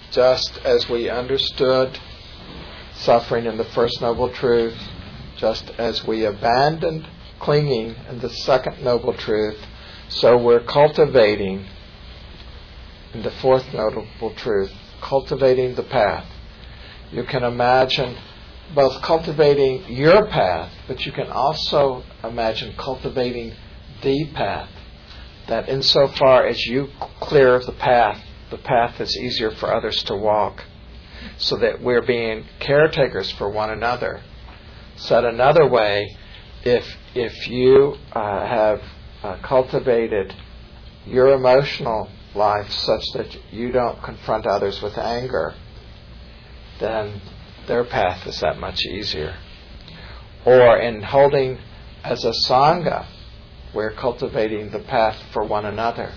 just as we understood suffering in the First Noble Truth, just as we abandoned clinging in the Second Noble Truth, so we're cultivating in the Fourth Noble Truth, cultivating the path. You can imagine both cultivating your path, but you can also imagine cultivating the path. That insofar as you clear the path is easier for others to walk. So that we're being caretakers for one another. Said another way, if you have cultivated your emotional life such that you don't confront others with anger, then their path is that much easier. Or in holding as a Sangha, we're cultivating the path for one another.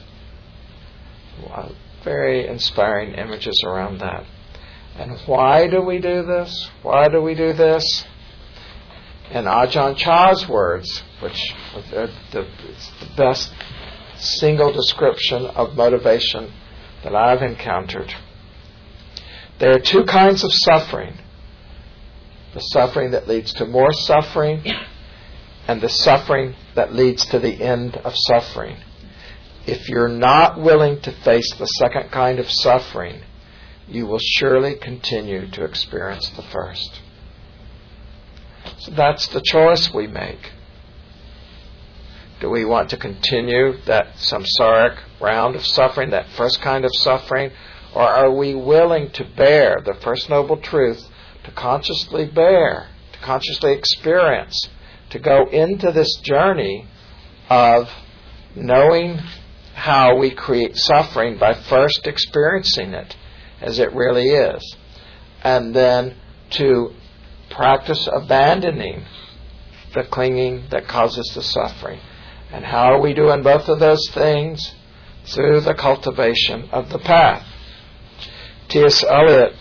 Very inspiring images around that. And why do we do this? Why do we do this? In Ajahn Chah's words, which is the best single description of motivation that I've encountered. There are two kinds of suffering. The suffering that leads to more suffering and the suffering that leads to the end of suffering. If you're not willing to face the second kind of suffering, you will surely continue to experience the first. So that's the choice we make. Do we want to continue that samsaric round of suffering, that first kind of suffering, or are we willing to bear the First Noble Truth, to consciously bear, to consciously experience, to go into this journey of knowing how we create suffering by first experiencing it as it really is, and then to practice abandoning the clinging that causes the suffering. And how are we doing both of those things? Through the cultivation of the path. T.S. Eliot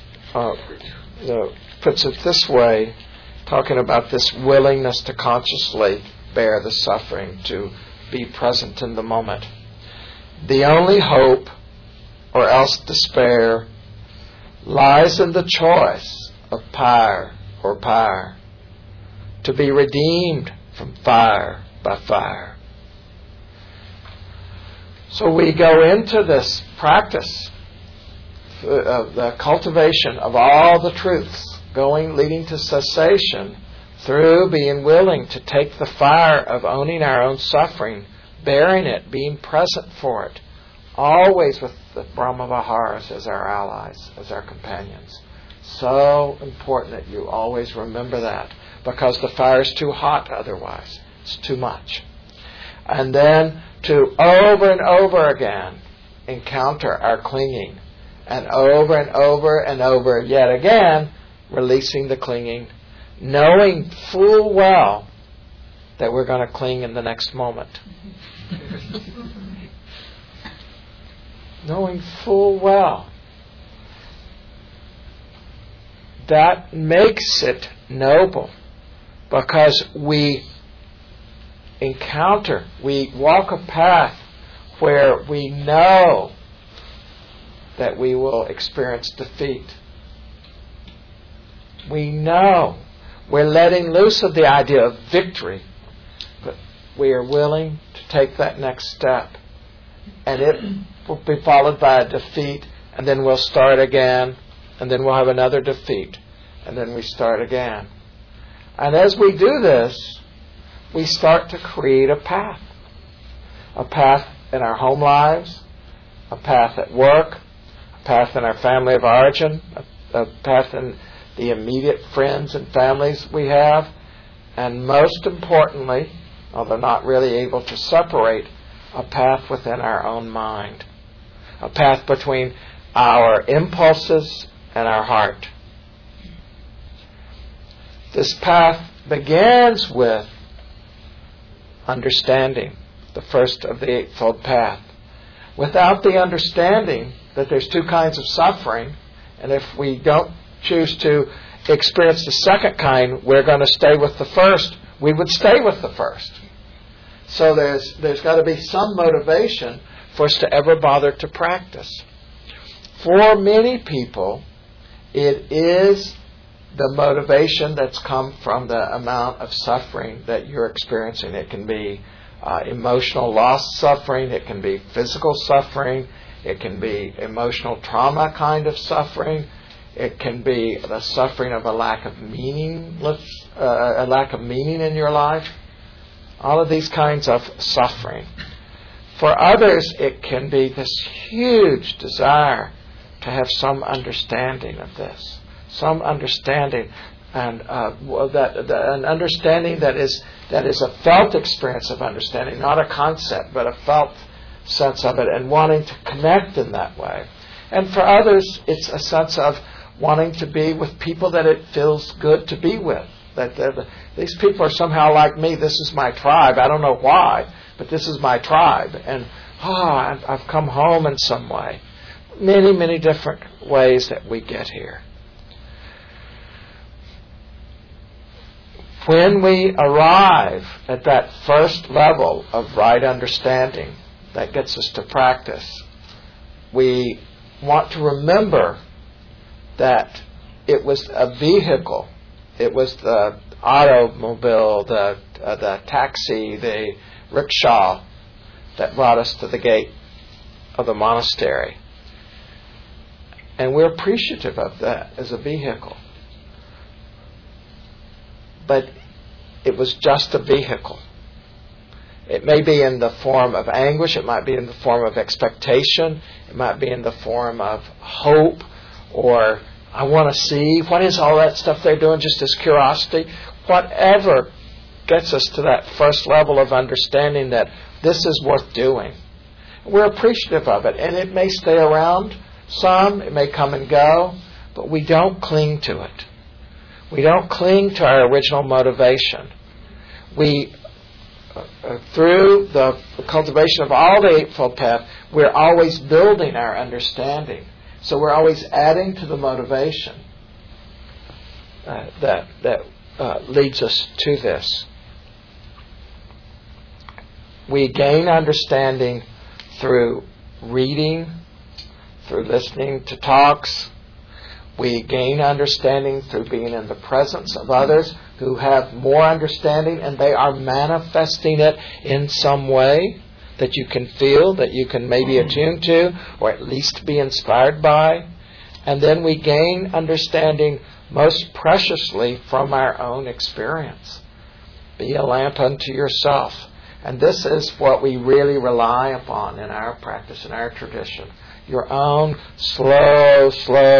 puts it this way, talking about this willingness to consciously bear the suffering, to be present in the moment. The only hope, or else despair, lies in the choice of pyre or pyre, to be redeemed from fire by fire. So we go into this practice of the cultivation of all the truths, leading to cessation, through being willing to take the fire of owning our own suffering, bearing it, being present for it, always with the Brahma-Viharas as our allies, as our companions. So important that you always remember that, because the fire is too hot otherwise. It's too much. And then to over and over again encounter our clinging, and over yet again releasing the clinging, knowing full well that we're going to cling in the next moment. Knowing full well. That makes it noble, because we walk a path where we know that we will experience defeat. We know. We're letting loose of the idea of victory, but we are willing to take that next step. And it will be followed by a defeat, and then we'll start again, and then we'll have another defeat, and then we start again. And as we do this, we start to create a path. A path in our home lives, a path at work, a path in our family of origin, a path in the immediate friends and families we have, and most importantly, although not really able to separate, a path within our own mind. A path between our impulses and our heart. This path begins with understanding, the first of the Eightfold Path. Without the understanding that there's two kinds of suffering, and if we don't choose to experience the second kind, we're going to stay with the first, we would stay with the first. So there's got to be some motivation for us to ever bother to practice. For many people, it is the motivation that's come from the amount of suffering that you're experiencing. It can be emotional loss suffering. It can be physical suffering. It can be emotional trauma kind of suffering. It can be the suffering of a lack of meaning in your life. All of these kinds of suffering. For others, it can be this huge desire to have some understanding of this, some understanding, and an understanding that is a felt experience of understanding, not a concept, but a felt sense of it, and wanting to connect in that way. And for others, it's a sense of wanting to be with people that it feels good to be with. That these people are somehow like me. This is my tribe. I don't know why, but this is my tribe, and I've come home in some way. Many, many different ways that we get here. When we arrive at that first level of right understanding that gets us to practice, we want to remember that it was a vehicle. It was the automobile, the taxi, the rickshaw that brought us to the gate of the monastery. And we're appreciative of that as a vehicle. But it was just a vehicle. It may be in the form of anguish. It might be in the form of expectation. It might be in the form of hope, or I want to see what is all that stuff they're doing, just as curiosity. Whatever gets us to that first level of understanding that this is worth doing. We're appreciative of it, and it may stay around some, it may come and go, but we don't cling to it. We don't cling to our original motivation. We, through the cultivation of all the Eightfold Path, we're always building our understanding. So we're always adding to the motivation that leads us to this. We gain understanding through reading, through listening to talks. We gain understanding through being in the presence of others who have more understanding, and they are manifesting it in some way that you can feel, that you can maybe attune to, or at least be inspired by. And then we gain understanding most preciously from our own experience. Be a lamp unto yourself. And this is what we really rely upon in our practice, in our tradition. Your own slow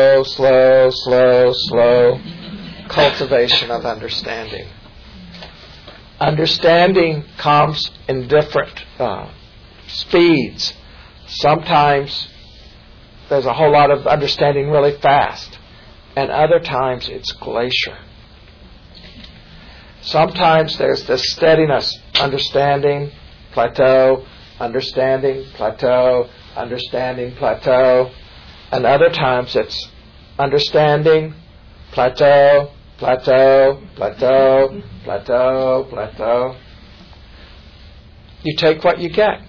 cultivation of understanding. Understanding comes in different speeds. Sometimes there's a whole lot of understanding really fast, and other times it's glacier. Sometimes there's this steadiness, understanding, plateau, understanding, plateau, understanding, plateau, and other times it's understanding, plateau, plateau, plateau, plateau, plateau. You take what you get.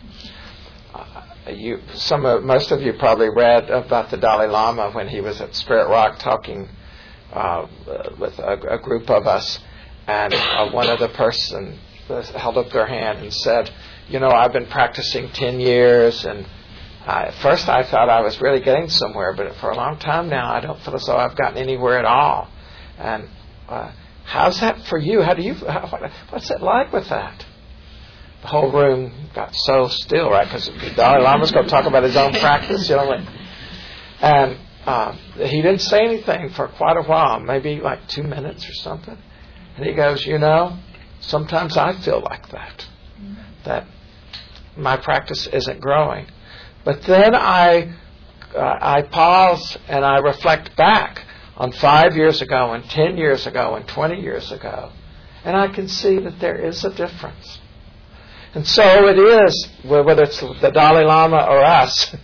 Most of you probably read about the Dalai Lama when he was at Spirit Rock talking with a group of us, and one of the person held up their hand and said, I've been practicing 10 years, and at first I thought I was really getting somewhere, but for a long time now I don't feel as though I've gotten anywhere at all. And how's that for you? What's it like with that? The whole room got so still, right? Because the Dalai Lama's going to talk about his own practice, And he didn't say anything for quite a while, maybe like 2 minutes or something. And he goes, sometimes I feel like that my practice isn't growing. But then I pause and I reflect back on 5 years ago and 10 years ago and 20 years ago, and I can see that there is a difference. And so it is, whether it's the Dalai Lama or us,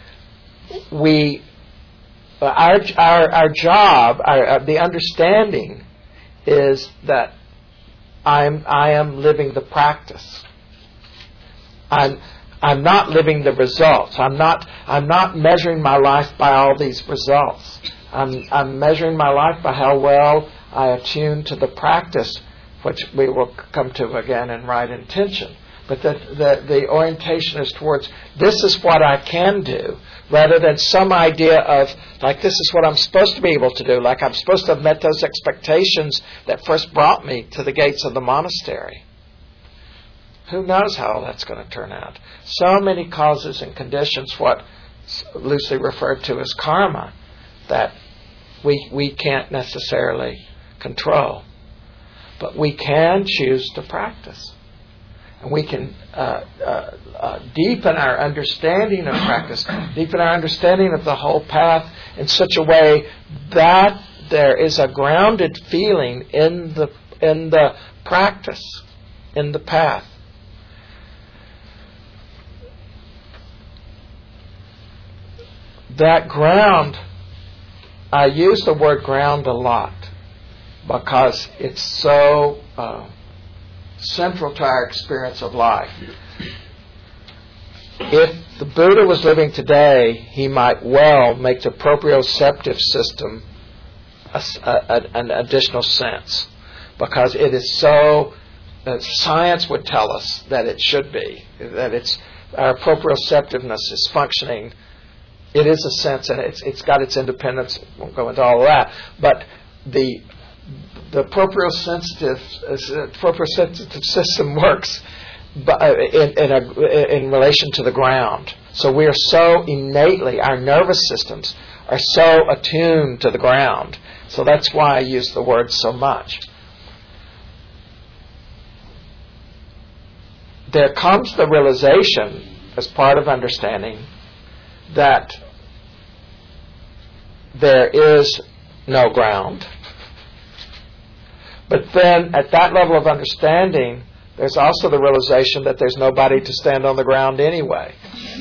our job, the understanding is that I am living the practice. I'm not living the results. I'm not measuring my life by all these results. I'm measuring my life by how well I attune to the practice, which we will come to again in right intention. But the orientation is towards, this is what I can do, rather than some idea of, like, this is what I'm supposed to be able to do, like I'm supposed to have met those expectations that first brought me to the gates of the monastery. Who knows how that's going to turn out? So many causes and conditions, what loosely referred to as karma, that we can't necessarily control. But we can choose to practice. And we can deepen our understanding of practice, deepen our understanding of the whole path in such a way that there is a grounded feeling in the practice, in the path. That ground, I use the word ground a lot because it's so central to our experience of life. If the Buddha was living today, he might well make the proprioceptive system an additional sense, because it is so, science would tell us that it should be, that our proprioceptiveness is functioning. It is a sense, and it's got its independence. Won't go into all of that, but the proprioceptive system works in relation to the ground. So we are so innately, our nervous systems are so attuned to the ground. So that's why I use the word so much. There comes the realization, as part of understanding, that there is no ground. But then at that level of understanding, there's also the realization that there's nobody to stand on the ground anyway.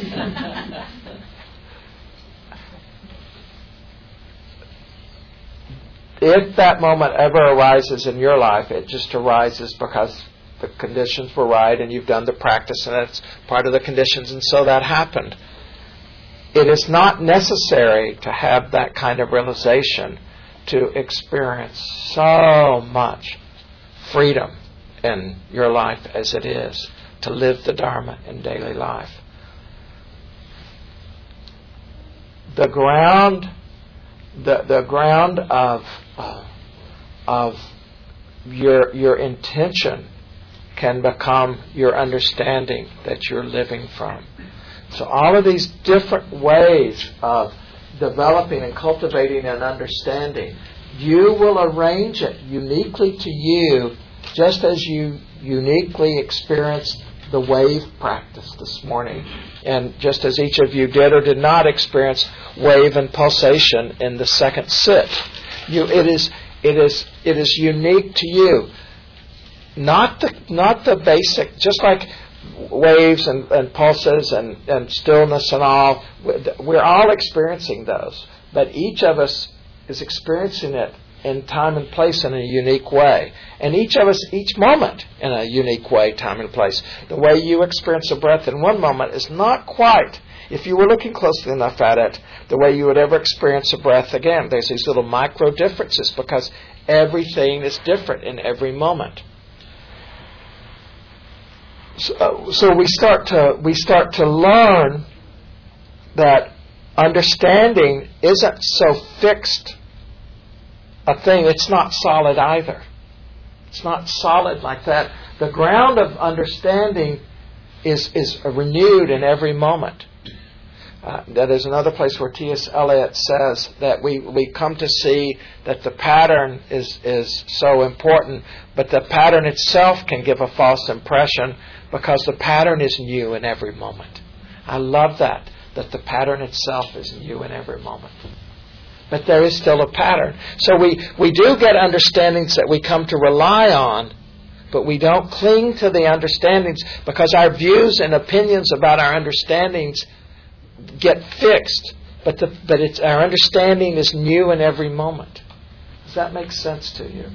If that moment ever arises in your life, it just arises because the conditions were right and you've done the practice and it's part of the conditions, and so that happened. It is not necessary to have that kind of realization to experience so much freedom in your life as it is, to live the Dharma in daily life. The ground of your intention can become your understanding that you're living from. So all of these different ways of developing and cultivating an understanding, you will arrange it uniquely to you, just as you uniquely experienced the wave practice this morning, and just as each of you did or did not experience wave and pulsation in the second sit. It is unique to you. Not the basic, just like waves and pulses and stillness and all, we're all experiencing those, but each of us is experiencing it in time and place in a unique way, and each of us each moment in a unique way, time and place. The way you experience a breath in one moment is not quite, if you were looking closely enough at it, the way you would ever experience a breath again. There's these little micro differences because everything is different in every moment. So we start to learn that understanding isn't so fixed a thing. It's not solid either. It's not solid like that. The ground of understanding is renewed in every moment. That is another place where T.S. Eliot says that we come to see that the pattern is so important, but the pattern itself can give a false impression because the pattern is new in every moment. I love that the pattern itself is new in every moment. But there is still a pattern. So we do get understandings that we come to rely on, but we don't cling to the understandings because our views and opinions about our understandings get fixed. But our understanding is new in every moment. Does that make sense to you?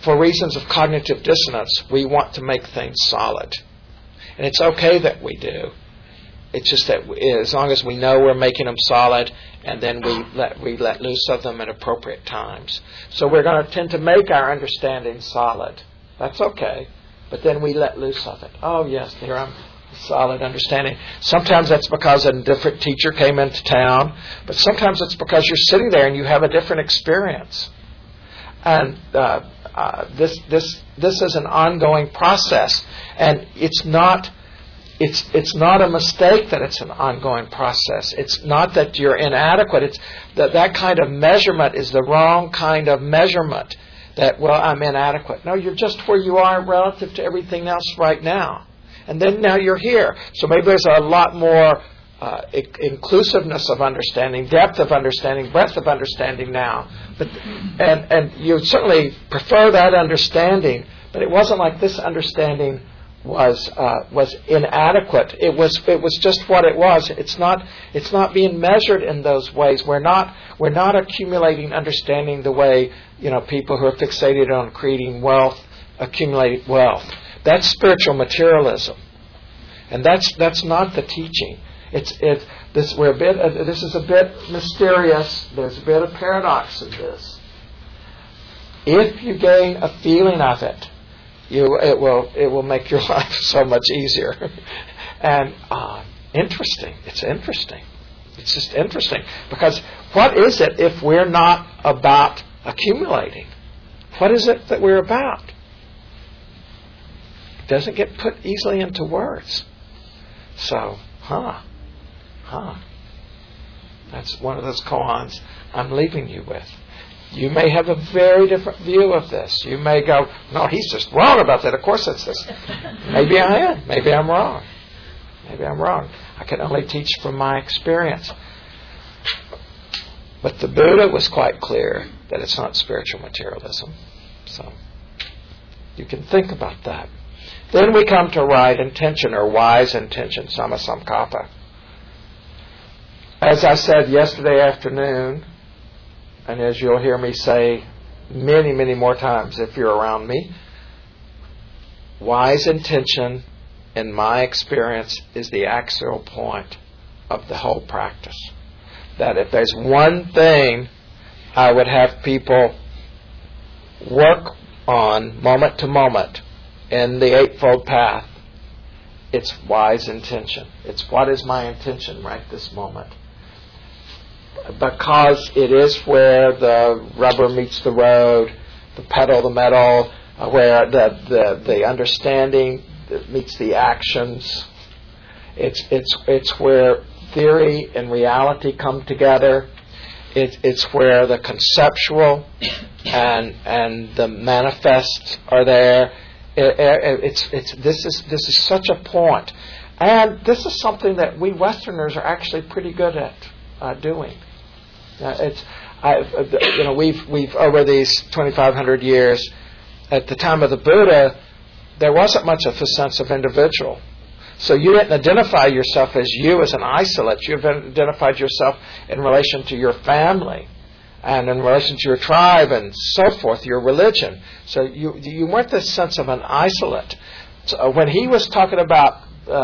for reasons of cognitive dissonance, we want to make things solid. And it's okay that we do. It's just that as long as we know we're making them solid, and then we let loose of them at appropriate times. So we're going to tend to make our understanding solid. That's okay. But then we let loose of it. Oh, yes, here I'm solid understanding. Sometimes that's because a different teacher came into town, but sometimes it's because you're sitting there and you have a different experience. And this is an ongoing process, and it's not a mistake that it's an ongoing process. It's not that you're inadequate. It's that kind of measurement is the wrong kind of measurement. That, well, I'm inadequate. No, you're just where you are relative to everything else right now. And then now you're here. So maybe there's a lot more inclusiveness of understanding, depth of understanding, breadth of understanding now. But and you certainly prefer that understanding, but it wasn't like this understanding was inadequate. It was just what it was. It's not being measured in those ways. We're not accumulating understanding the way people who are fixated on creating wealth accumulate wealth. That's spiritual materialism, and that's not the teaching. This is a bit mysterious. There's a bit of paradox in this. If you gain a feeling of it, it will make your life so much easier. And interesting. It's interesting. It's just interesting. Because what is it if we're not about accumulating? What is it that we're about? It doesn't get put easily into words. So, that's one of those koans I'm leaving you with. You may have a very different view of this. You may go, no, he's just wrong about that. Of course it's this. Maybe I am. Maybe I'm wrong. Maybe I'm wrong. I can only teach from my experience. But the Buddha was quite clear that it's not spiritual materialism. So you can think about that. Then we come to right intention or wise intention, sammasankappa. As I said yesterday afternoon, and as you'll hear me say many, many more times if you're around me, wise intention, in my experience, is the axial point of the whole practice. That if there's one thing I would have people work on moment to moment in the Eightfold Path, it's wise intention. It's what is my intention right this moment. Because it is where the rubber meets the road, the pedal, the metal, where the understanding meets the actions. It's where theory and reality come together. It's where the conceptual and the manifest are there. This is such a point, and this is something that we Westerners are actually pretty good at doing. We've over these 2,500 years. At the time of the Buddha, there wasn't much of a sense of individual. So you didn't identify yourself as you as an isolate. You identified yourself in relation to your family and in relation to your tribe and so forth, your religion. So you weren't this sense of an isolate. So when he was talking about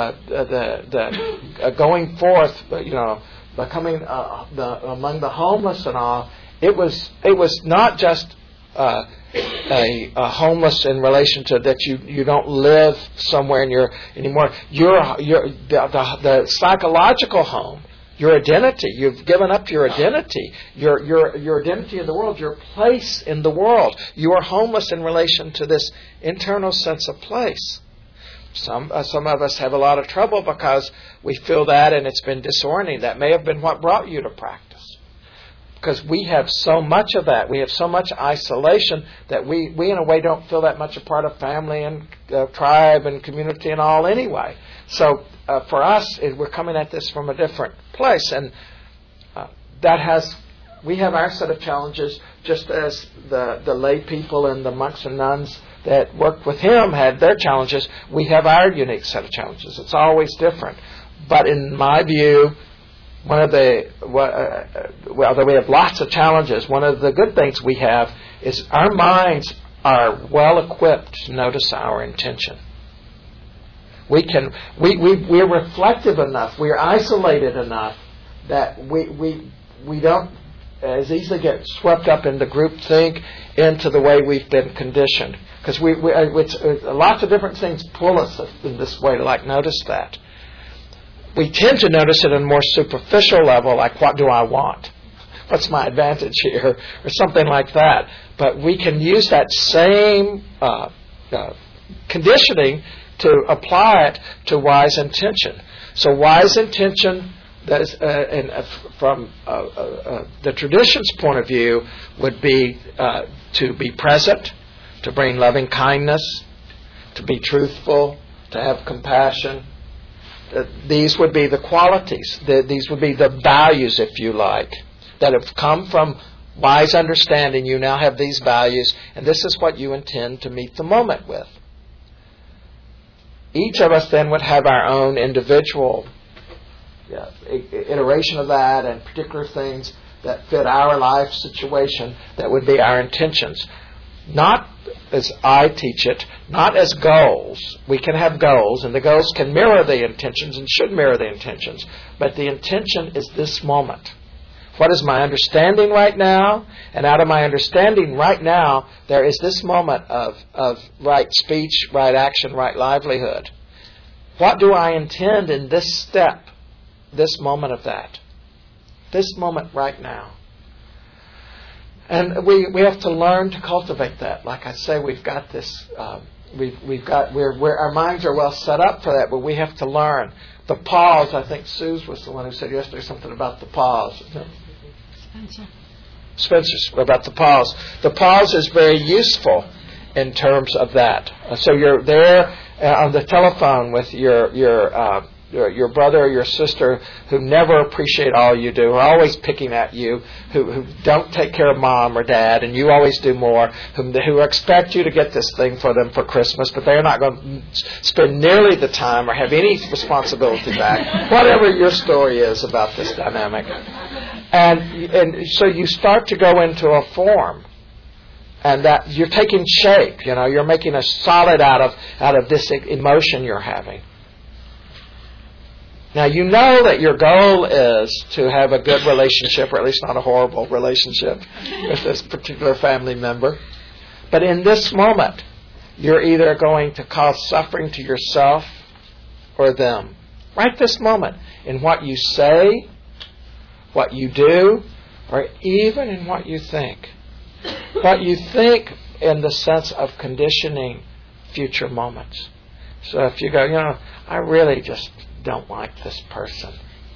the going forth, becoming among the homeless and all, it was not just a homeless in relation to that you don't live somewhere anymore. The psychological home, your identity. You've given up your identity, your identity in the world, your place in the world. You are homeless in relation to this internal sense of place. Some of us have a lot of trouble because we feel that, and it's been disorienting. That may have been what brought you to practice. Because we have so much of that. We have so much isolation that we in a way don't feel that much a part of family and tribe and community and all anyway. So for us, we're coming at this from a different place. And we have our set of challenges, just as the lay people and the monks and nuns that worked with him had their challenges. We have our unique set of challenges. It's always different. But in my view, although we have lots of challenges, one of the good things we have is our minds are well equipped to notice our intention. We're reflective enough, we're isolated enough that we don't as easily get swept up into groupthink, into the way we've been conditioned. Because lots of different things pull us in this way to notice that. We tend to notice it on a more superficial level, like, what do I want? What's my advantage here? Or something like that. But we can use that same conditioning to apply it to wise intention. So wise intention, that is, from the tradition's point of view, would be to be present, to bring loving kindness, to be truthful, to have compassion. These would be the qualities. These would be the values, if you like, that have come from wise understanding. You now have these values, and this is what you intend to meet the moment with. Each of us then would have our own individual iteration of that, and particular things that fit our life situation that would be our intentions. Not as I teach it, not as goals. We can have goals, and the goals can mirror the intentions and should mirror the intentions. But the intention is this moment. What is my understanding right now? And out of my understanding right now, there is this moment of right speech, right action, right livelihood. What do I intend in this step, this moment of that? This moment right now. And we have to learn to cultivate that. Like I say, we've got this. We're our minds are well set up for that, but we have to learn the pause. I think Suze was the one who said yesterday something about the pause. Spencer about the pause. The pause is very useful in terms of that. So you're there on the telephone with your brother or your sister who never appreciate all you do, who are always picking at you, who don't take care of mom or dad, and you always do more, who expect you to get this thing for them for Christmas, but they're not going to spend nearly the time or have any responsibility back, whatever your story is about this dynamic. And so you start to go into a form, and that you're taking shape, you're making a solid out of this emotion you're having. Now, you know that your goal is to have a good relationship, or at least not a horrible relationship with this particular family member. But in this moment, you're either going to cause suffering to yourself or them. Right this moment, in what you say, what you do, or even in what you think. What you think in the sense of conditioning future moments. So if you go, I really just don't like this person.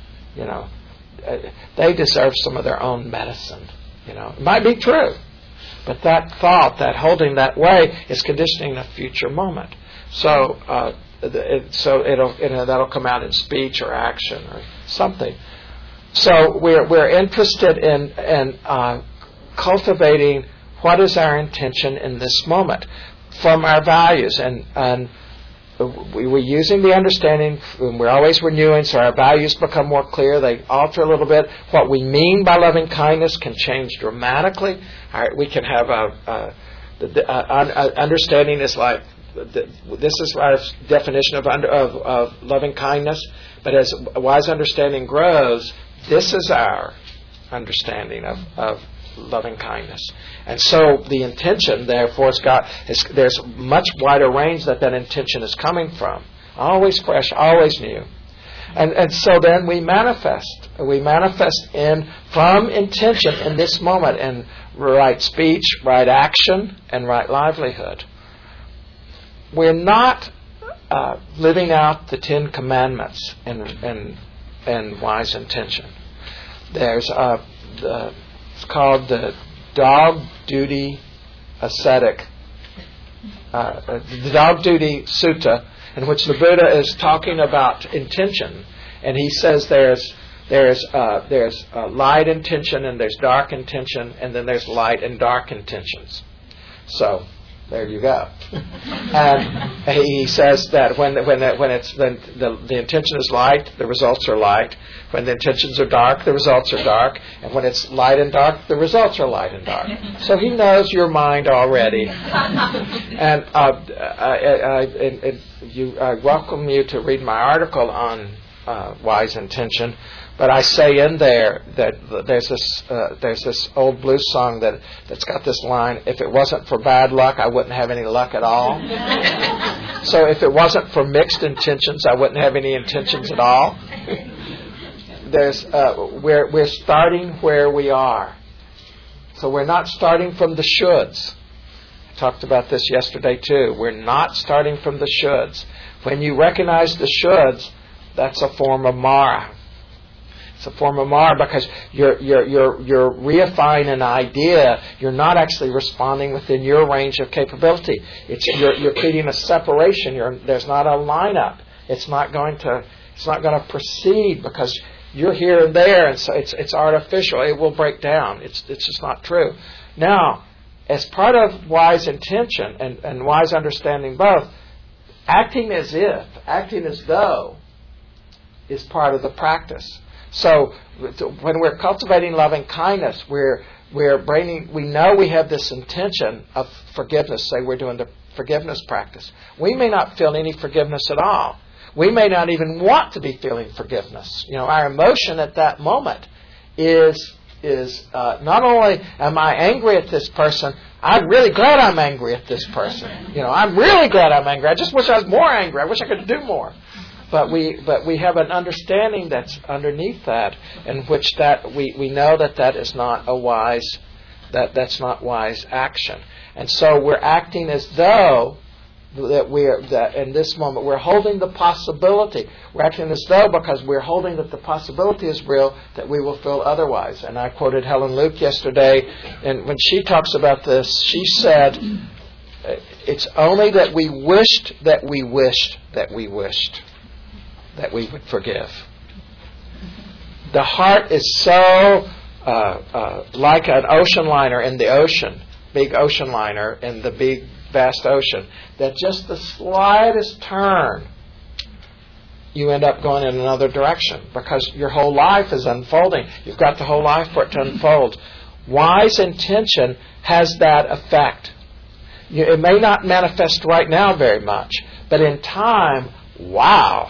They deserve some of their own medicine. It might be true, but that thought, that holding that way, is conditioning a future moment. So, that'll come out in speech or action or something. So we're interested in cultivating what is our intention in this moment from our values, and we're using the understanding, and we're always renewing, so our values become more clear. They alter a little bit. What we mean by loving kindness can change dramatically. We can have understanding is like, this is our definition of loving kindness, but as wise understanding grows, this is our understanding of loving kindness. And so the intention, therefore, there's much wider range that intention is coming from. Always fresh, always new. And so then we manifest. We manifest from intention in this moment in right speech, right action, and right livelihood. We're not living out the 10 Commandments in wise intention. There's it's called the Dog Duty Ascetic, the Dog Duty Sutta, in which the Buddha is talking about intention, and he says there's light intention, and there's dark intention, and then there's light and dark intentions. So There you go. And he says that when it's the intention is light, the results are light. When the intentions are dark, the results are dark. And when it's light and dark, the results are light and dark. So he knows your mind already. And I welcome you to read my article on wise intention. But I say in there that there's this old blues song that's got this line: if it wasn't for bad luck, I wouldn't have any luck at all. So if it wasn't for mixed intentions, I wouldn't have any intentions at all. We're starting where we are. So we're not starting from the shoulds. I talked about this yesterday too. We're not starting from the shoulds. When you recognize the shoulds, that's a form of Mara. It's a form of Mara because you're reifying an idea. You're not actually responding within your range of capability. You're creating a separation. There's not a lineup. It's not going to proceed because you're here and there, and so it's artificial. It will break down. It's just not true. Now, as part of wise intention and wise understanding both, acting as though is part of the practice. So when we're cultivating loving kindness, we know we have this intention of forgiveness. Say we're doing the forgiveness practice. We may not feel any forgiveness at all. We may not even want to be feeling forgiveness. Our emotion at that moment is not only am I angry at this person, I'm really glad I'm angry at this person. I'm really glad I'm angry. I just wish I was more angry. I wish I could do more. But we have an understanding that's underneath that, in which that we know that is not a wise, that's not wise action. And so we're acting as though that in this moment we're holding the possibility. We're acting as though because we're holding that the possibility is real, that we will feel otherwise. And I quoted Helen Luke yesterday, and when she talks about this, she said, it's only that we wished that we wished that we wished that we would forgive. The heart is so like an ocean liner in the ocean, big ocean liner in the big vast ocean, that just the slightest turn you end up going in another direction because your whole life is unfolding. You've got the whole life for it to unfold. Wise intention has that effect. It may not manifest right now very much, but in time, wow.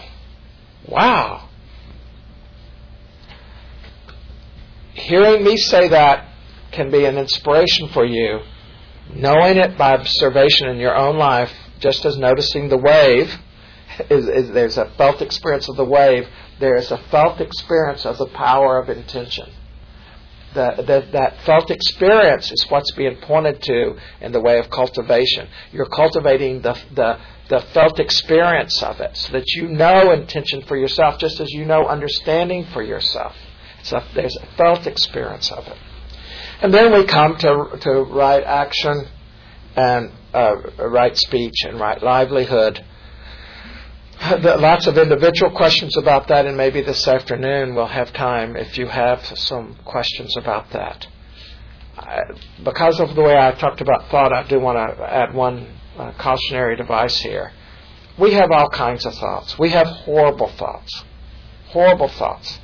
Hearing me say that can be an inspiration for you. Knowing it by observation in your own life, just as noticing the wave, there's a felt experience of the wave, there's a felt experience of the power of intention. That felt experience is what's being pointed to in the way of cultivation. You're cultivating the felt experience of it so that you know intention for yourself just as you know understanding for yourself. There's a felt experience of it. And then we come to right action and right speech and right livelihood. Lots of individual questions about that, and maybe this afternoon we'll have time if you have some questions about that. Because of the way I talked about thought, I do want to add one cautionary device here. We have all kinds of thoughts. We have horrible thoughts. Horrible thoughts.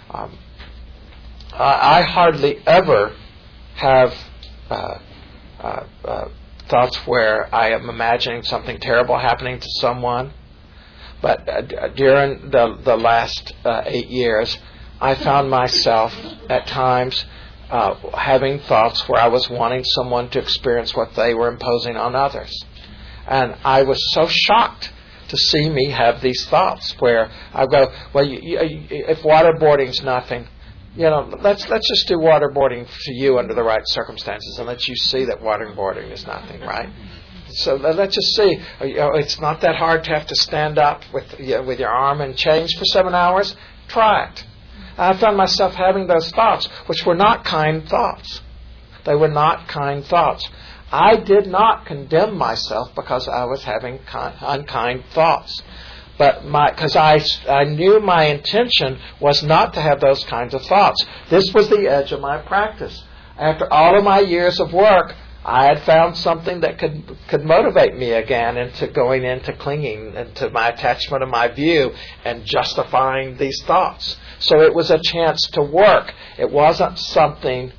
I hardly ever have thoughts where I am imagining something terrible happening to someone. But during the last 8 years, I found myself at times having thoughts where I was wanting someone to experience what they were imposing on others. And I was so shocked to see me have these thoughts where I go, well, if waterboarding's nothing, let's just do waterboarding for you under the right circumstances and let you see that waterboarding is nothing, right? So let's just see. It's not that hard to have to stand up with your arm in chains for 7 hours. Try it. I found myself having those thoughts, which were not kind thoughts. They were not kind thoughts. I did not condemn myself because I was having unkind thoughts. But because I knew my intention was not to have those kinds of thoughts. This was the edge of my practice. After all of my years of work, I had found something that could motivate me again into going into clinging into my attachment of my view and justifying these thoughts. So it was a chance to work. It wasn't something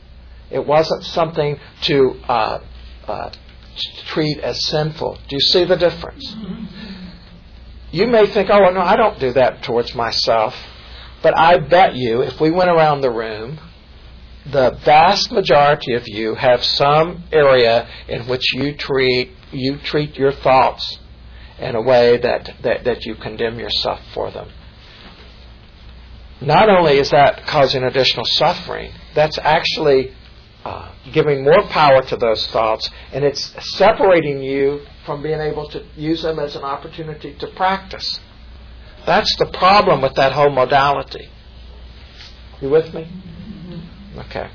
to treat as sinful. Do you see the difference? You may think, oh, no, I don't do that towards myself. But I bet you, if we went around the room, the vast majority of you have some area in which you treat your thoughts in a way that you condemn yourself for them. Not only is that causing additional suffering, that's actually giving more power to those thoughts, and it's separating you from being able to use them as an opportunity to practice. That's the problem with that whole modality. You with me? Okay.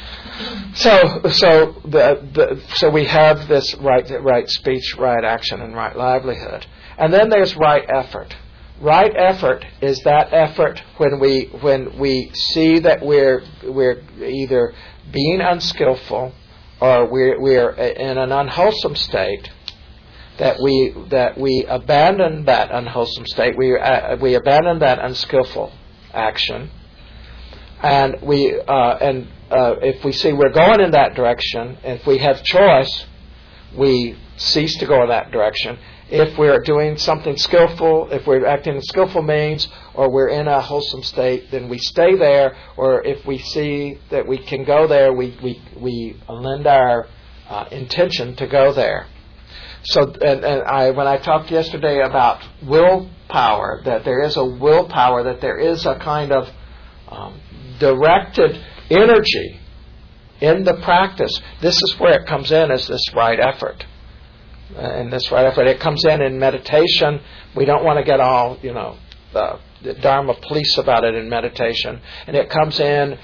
So we have this right speech, right action, and right livelihood, and then there's right effort. Right effort is that effort when we see that we're either being unskillful or we're in an unwholesome state, that we abandon that unwholesome state, we abandon that unskillful action, and if we see we're going in that direction, if we have choice, we cease to go in that direction. If we're doing something skillful, if we're acting in skillful means, or we're in a wholesome state, then we stay there. Or if we see that we can go there, we lend our intention to go there. So, when I talked yesterday about willpower, that there is a willpower, that there is a kind of directed energy in the practice. This is where it comes in as this right effort. And this right effort, it comes in meditation. We don't want to get all, the Dharma police about it in meditation. And it comes in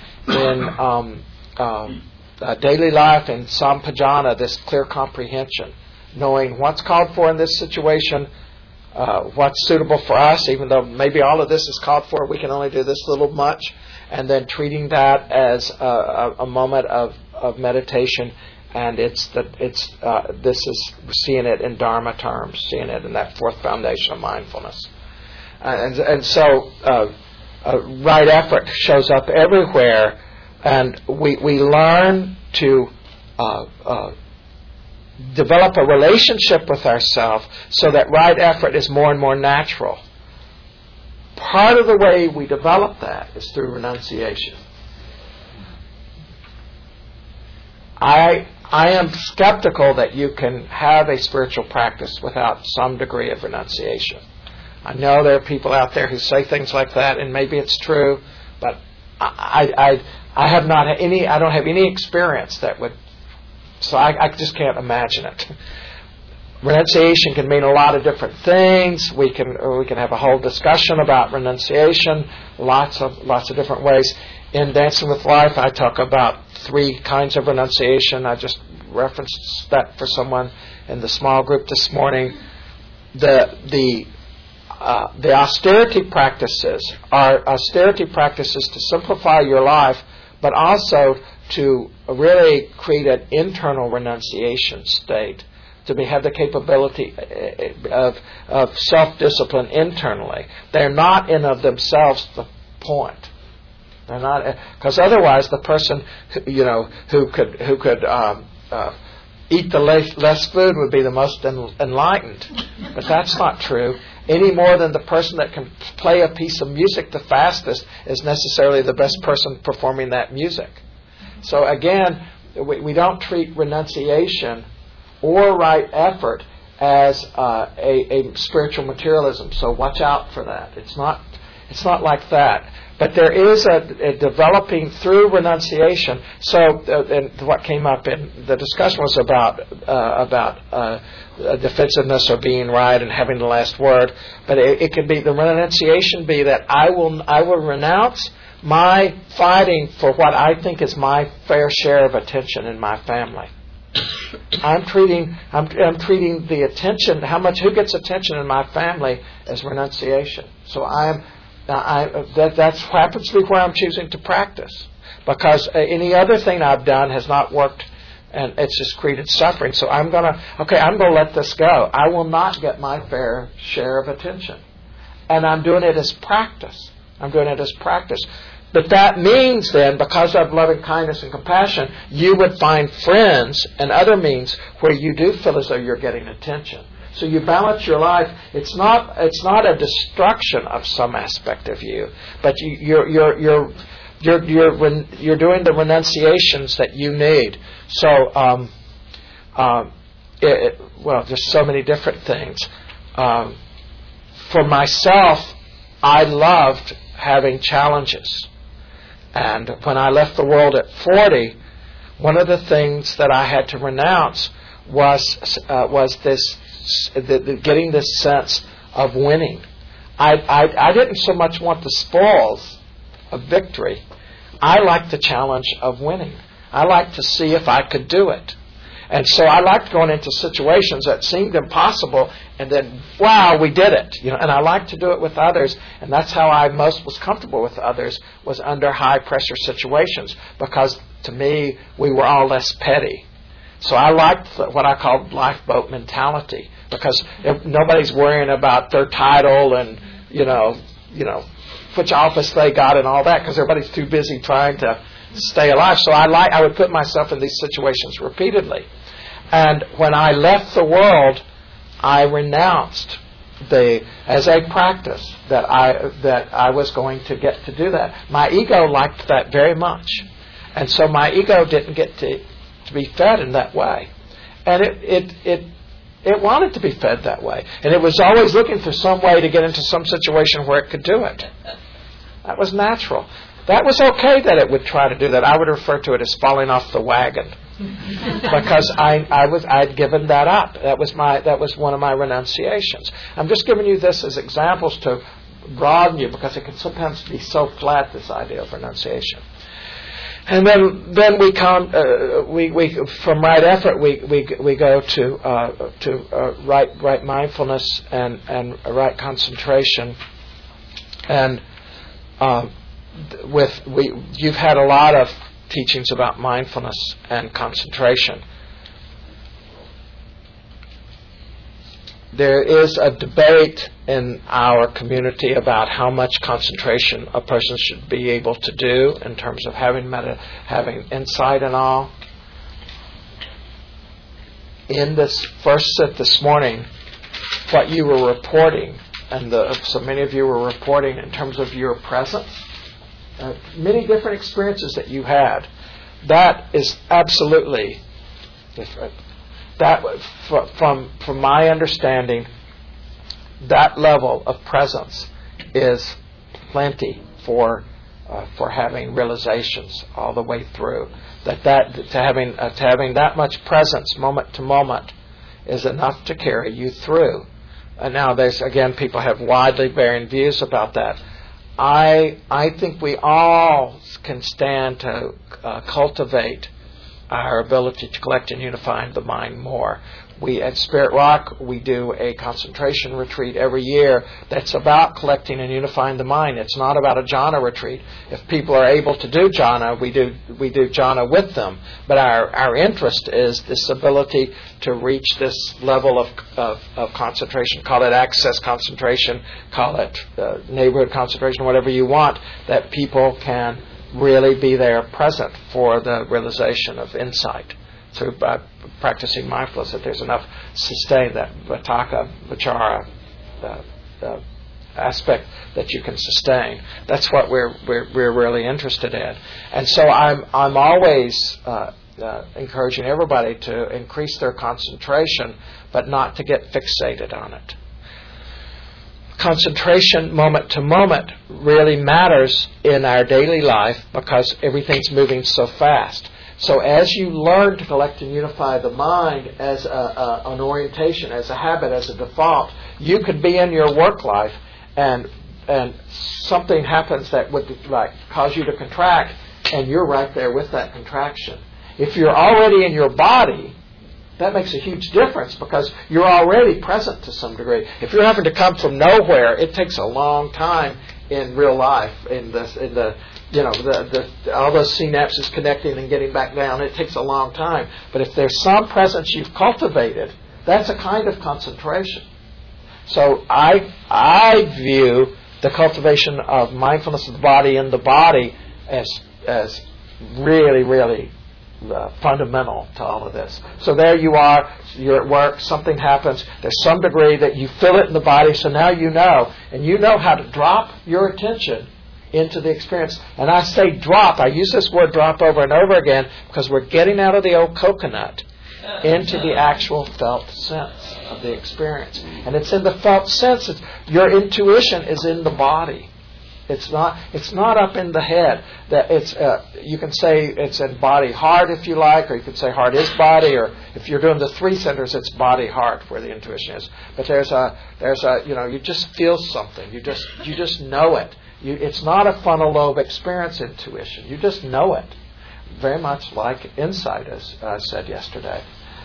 daily life, in sampajana, this clear comprehension, knowing what's called for in this situation, what's suitable for us, even though maybe all of this is called for, we can only do this little much, and then treating that as a moment of meditation. And this is seeing it in Dharma terms, seeing it in that fourth foundation of mindfulness. And so right effort shows up everywhere, and we learn to develop a relationship with ourselves so that right effort is more and more natural. Part of the way we develop that is through renunciation. I am skeptical that you can have a spiritual practice without some degree of renunciation. I know there are people out there who say things like that, and maybe it's true, but I have not any. I don't have any experience that would. So I just can't imagine it. Renunciation can mean a lot of different things. We can have a whole discussion about renunciation, lots of different ways. In Dancing with Life, I talk about 3 kinds of renunciation. I just referenced that for someone in the small group this morning. The austerity practices are austerity practices to simplify your life, but also to really create an internal renunciation state, to have the capability of self-discipline internally. They're not in of themselves the point. They're not, because otherwise the person who could eat the less food would be the most enlightened. But that's not true. Any more than the person that can play a piece of music the fastest is necessarily the best person performing that music. So again, we don't treat renunciation or right effort as a spiritual materialism. So watch out for that. It's not like that. But there is a developing through renunciation. So, and what came up in the discussion was about defensiveness or being right and having the last word. But it could be the renunciation be that I will renounce my fighting for what I think is my fair share of attention in my family. I'm treating the attention, who gets attention in my family as renunciation. So that's happens to be where I'm choosing to practice, because any other thing I've done has not worked And it's just created suffering. So I'm going to let this go. I will not get my fair share of attention. And I'm doing it as practice. But that means then, because of loving kindness and compassion, you would find friends and other means where you do feel as though you're getting attention. So you balance your life. It's not a destruction of some aspect of you, but you're doing the renunciations that you need. So, there's so many different things. For myself, I loved having challenges. And when I left the world at 40, one of the things that I had to renounce was getting this sense of winning. I didn't so much want the spoils of victory. I liked the challenge of winning. I liked to see if I could do it. And so I liked going into situations that seemed impossible, and then, wow, we did it. And I liked to do it with others, and that's how I most was comfortable with others, was under high-pressure situations, because to me, we were all less petty. So I liked what I called lifeboat mentality, because nobody's worrying about their title and, which office they got and all that, because everybody's too busy trying to stay alive. So I would put myself in these situations repeatedly. And when I left the world, I renounced as a practice that I was going to get to do that. My ego liked that very much. And so my ego didn't get to be fed in that way. And it wanted to be fed that way. And it was always looking for some way to get into some situation where it could do it. That was natural. That was okay that it would try to do that. I would refer to it as falling off the wagon, because I'd given that up. That was one of my renunciations. I'm just giving you this as examples to broaden you, because it can sometimes be so flat, this idea of renunciation. And then we come from right effort we go to right mindfulness and right concentration. And you've had a lot of teachings about mindfulness and concentration. There is a debate in our community about how much concentration a person should be able to do in terms of having insight and all. In this first sit this morning, what you were reporting, and so many of you were reporting in terms of your presence, many different experiences that you had, that is absolutely different. That, from my understanding, that level of presence is plenty for having realizations all the way through. To having that much presence moment to moment is enough to carry you through. And now people have widely varying views about that. I think we all can stand to cultivate our ability to collect and unify the mind more. We at Spirit Rock, we do a concentration retreat every year that's about collecting and unifying the mind. It's not about a jhana retreat. If people are able to do jhana, we do jhana with them. But our interest is this ability to reach this level of concentration. Call it access concentration, call it neighborhood concentration, whatever you want, that people can really be there present for the realization of insight. So by practicing mindfulness, that there's enough sustain, that vitakka, vichara aspect that you can sustain. That's what we're really interested in. And so I'm always encouraging everybody to increase their concentration, but not to get fixated on it. Concentration moment to moment really matters in our daily life, because everything's moving so fast. So as you learn to collect and unify the mind as an orientation, as a habit, as a default, you could be in your work life and something happens that would cause you to contract, and you're right there with that contraction. If you're already in your body, that makes a huge difference, because you're already present to some degree. If you're having to come from nowhere, it takes a long time in real life, in the all those synapses connecting and getting back down. It takes a long time. But if there's some presence you've cultivated, that's a kind of concentration. So I view the cultivation of mindfulness of the body in the body as really, really fundamental to all of this. So there you are, you're at work, something happens, there's some degree that you feel it in the body, so now you know, and you know how to drop your attention into the experience. And I say drop, I use this word drop over and over again because we're getting out of the old coconut into the actual felt sense of the experience. And it's in the felt sense, your intuition is in the body. It's not up in the head. That it's you can say it's in body heart if you like, or you could say heart is body, or if you're doing the three centers, it's body heart where the intuition is. But there's a you just feel something. You just know it. It's not a frontal lobe experience intuition. You just know it. Very much like insight, as I said yesterday.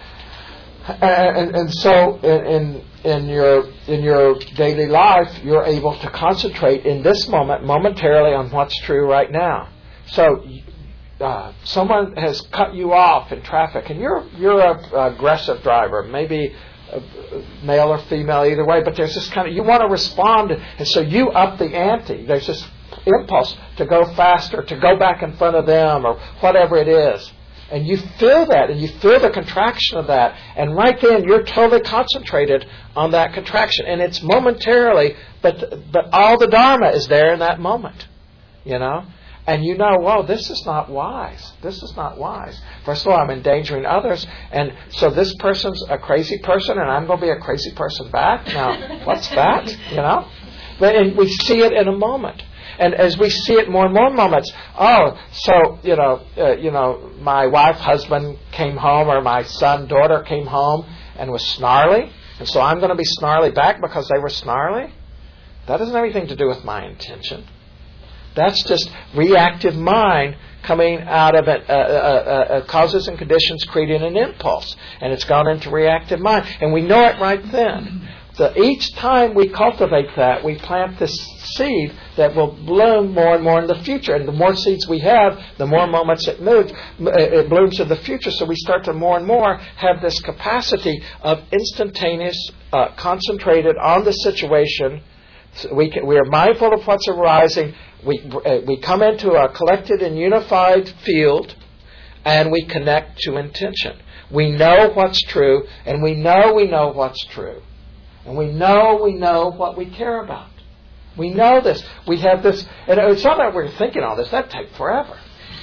And so in your daily life, you're able to concentrate in this moment momentarily on what's true right now. So someone has cut you off in traffic, and you're an aggressive driver, maybe male or female, either way. But there's this kind of, you want to respond, and so you up the ante. There's this impulse to go faster, to go back in front of them, or whatever it is. And you feel that, and you feel the contraction of that. And right then, you're totally concentrated on that contraction. And it's momentarily, but all the Dharma is there in that moment, And you know, whoa, this is not wise. This is not wise. First of all, I'm endangering others. And so this person's a crazy person, and I'm going to be a crazy person back? Now, what's that? And we see it in a moment. And as we see it more and more moments, my wife, husband came home, or my son, daughter came home and was snarly, and so I'm going to be snarly back because they were snarly. That doesn't have anything to do with my intention. That's just reactive mind coming out of it, causes and conditions creating an impulse, and it's gone into reactive mind, and we know it right then. So each time we cultivate that, we plant this seed that will bloom more and more in the future. And the more seeds we have, the more moments it blooms in the future. So we start to more and more have this capacity of instantaneous, concentrated on the situation. So we are mindful of what's arising. We come into a collected and unified field, and we connect to intention. We know what's true, and we know what's true. And we know what we care about. We know this. We have this, and it's not that we're thinking all this. That'd take forever.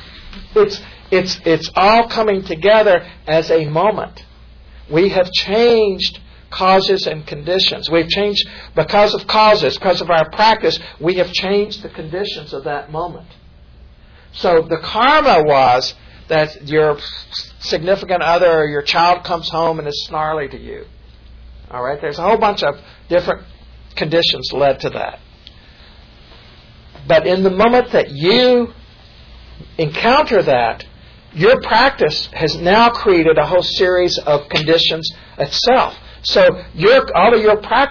It's all coming together as a moment. We have changed causes and conditions. We've changed because of causes, because of our practice. We have changed the conditions of that moment. So the karma was that your significant other or your child comes home and is snarly to you. All right, there's a whole bunch of different conditions led to that. But in the moment that you encounter that, your practice has now created a whole series of conditions itself. So all of your practice